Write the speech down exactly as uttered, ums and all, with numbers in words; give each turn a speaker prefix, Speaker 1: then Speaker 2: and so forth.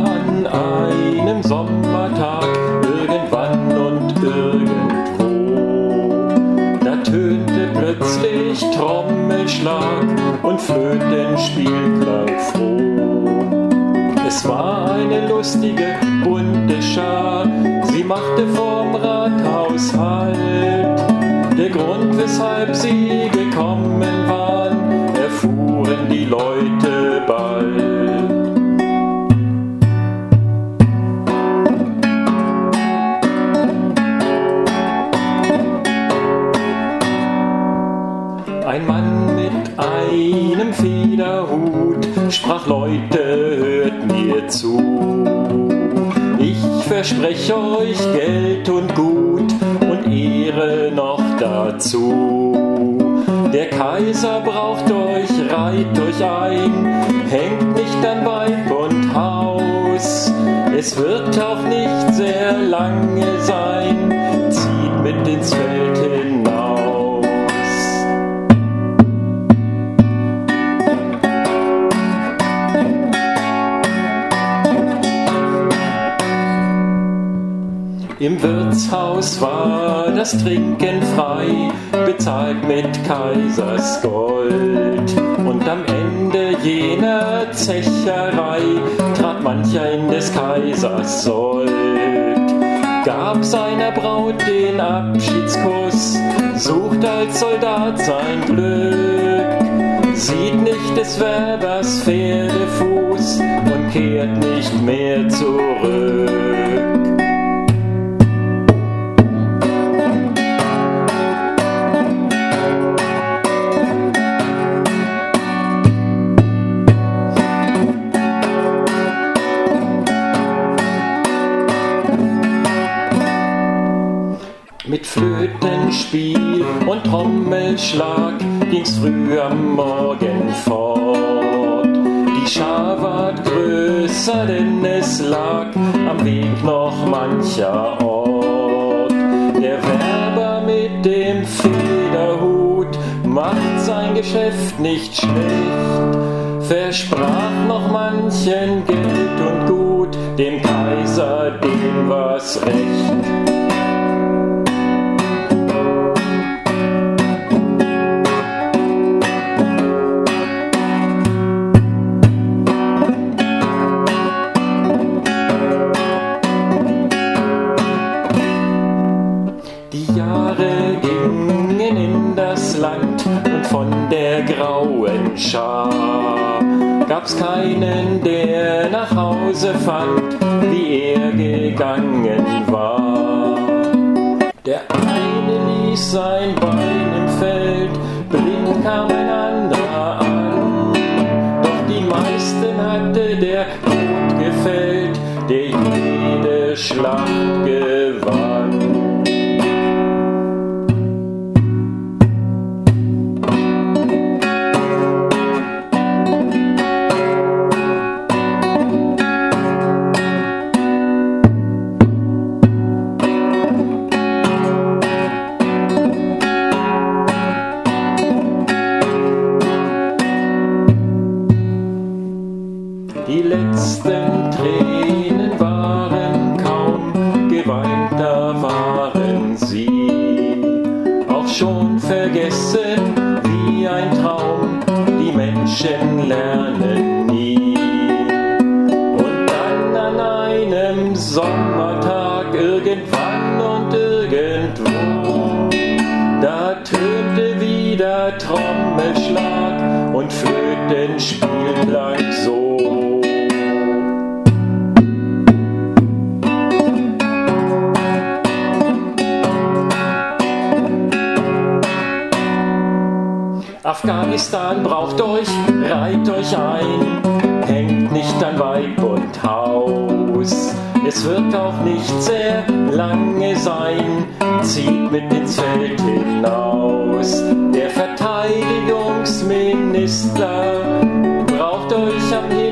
Speaker 1: an einem Sommertag, irgendwann und irgendwo, da tönte plötzlich Trommelschlag und Flötenspiel klang froh. Es war eine lustige, bunte Schar, sie machte vorm Rathaus Halt. Der Grund, weshalb sie gekommen waren, erfuhren die Leute bald. Ein Mann mit einem Federhut sprach: Leute, hört mir zu. Ich verspreche euch Geld und Gut und Ehre noch dazu. Der Kaiser braucht euch, reiht euch ein, hängt nicht an Weib und Haus. Es wird auch nicht sehr lange sein, zieht mit ins Feld hinaus. Im Wirtshaus war das Trinken frei, bezahlt mit Kaisers Gold. Und am Ende jener Zecherei trat mancher in des Kaisers Sold, gab seiner Braut den Abschiedskuss, sucht als Soldat sein Glück, sieht nicht des Werbers Pferdefuß und kehrt nicht mehr zurück. Mit Flötenspiel und Trommelschlag ging's früh am Morgen fort. Die Schar ward größer, denn es lag am Weg noch mancher Ort. Der Werber mit dem Federhut macht sein Geschäft nicht schlecht, versprach noch manchen Geld und Gut, dem Kaiser, dem war's recht. Land und von der grauen Schar gab's keinen, der nach Hause fand, wie er gegangen war. Der eine ließ sein Bein im Feld, blind kam ein anderer an, doch die meisten hatte der Tod gefällt, der jede Schlacht gewann. Die letzten Tränen waren kaum geweint, da waren sie auch schon vergessen wie ein Traum, die Menschen lernen nie. Und dann an einem Sommertag irgendwann und irgendwo, da tönte wieder Trommelschlag und Flötenspiel klang so. Afghanistan braucht euch, reiht euch ein, hängt nicht an Weib und Haus. Es wird auch nicht sehr lange sein, zieht mit ins Feld hinaus. Der Verteidigungsminister braucht euch am